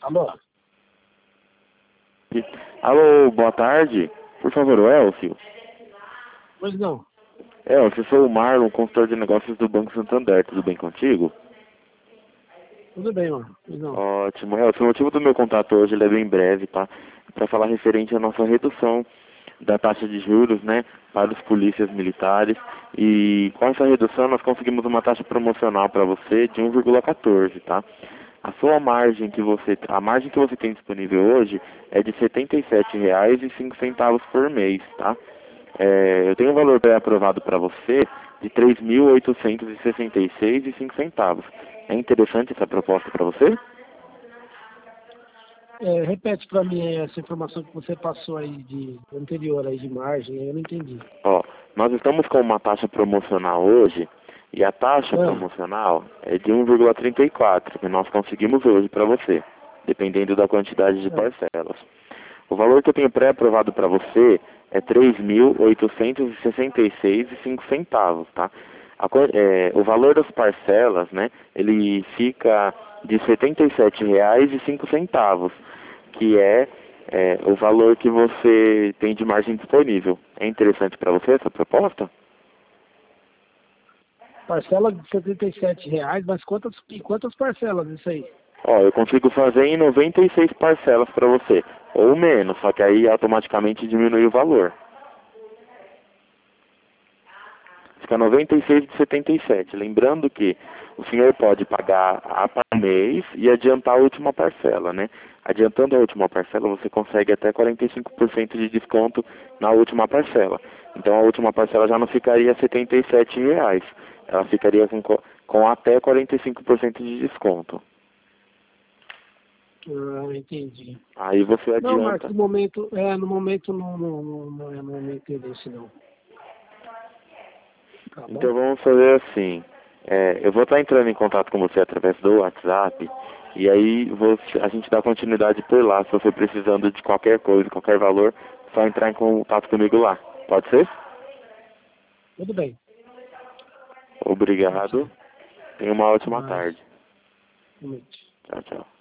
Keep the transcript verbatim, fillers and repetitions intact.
Alô? Alô, boa tarde. Por favor, o Elcio. Pois não. Elcio, eu sou o Marlon, consultor de negócios do Banco Santander. Tudo bem contigo? Tudo bem, mano. Pois não. Ótimo. Elcio, o motivo do meu contato hoje ele é bem breve, tá? Para falar referente à nossa redução da taxa de juros, né, para os polícias militares. E com essa redução nós conseguimos uma taxa promocional para você de um vírgula quatorze, tá? A sua margem que você, a margem que você tem disponível hoje é de setenta e sete reais e cinco centavos por mês, tá? É, eu tenho um valor pré-aprovado para você de três mil oitocentos e sessenta e seis e cinco centavos. É interessante essa proposta para você? É, repete para mim aí essa informação que você passou aí de anterior aí de margem, eu não entendi. Ó, nós estamos com uma taxa promocional hoje e a taxa Ah, promocional é de um vírgula trinta e quatro que nós conseguimos hoje para você, dependendo da quantidade de ah, parcelas. O valor que eu tenho pré-aprovado para você é três mil oitocentos e sessenta e seis e cinco centavos, tá? A co- é, o valor das parcelas, né, ele fica de setenta e sete reais e cinco centavos, que é, é o valor que você tem de margem disponível. É interessante para você essa proposta? parcela de setenta e sete reais, mas quantas, e quantas parcelas isso aí? Ó, eu consigo fazer em noventa e seis parcelas para você, ou menos, só que aí automaticamente diminui o valor. Fica noventa e seis de setenta e sete. Lembrando que o senhor pode pagar a par mês e adiantar a última parcela, né? Adiantando a última parcela, você consegue até quarenta e cinco por cento de desconto na última parcela. Então a última parcela já não ficaria setenta e sete reais. Ela ficaria com, co- com até quarenta e cinco por cento de desconto. Ah, entendi. Aí você Não, Marcos, adianta. no momento, é, no momento não, não, não, não é no meu interesse não. Tá bom? Então vamos fazer assim. É, eu vou estar entrando em contato com você através do WhatsApp e aí você, a gente dá continuidade por lá. Se você precisando de qualquer coisa, qualquer valor, só entrar em contato comigo lá. Pode ser? Tudo bem. Pode Obrigado. ser. Tenha uma ótima Mas, tarde. realmente. Tchau, tchau.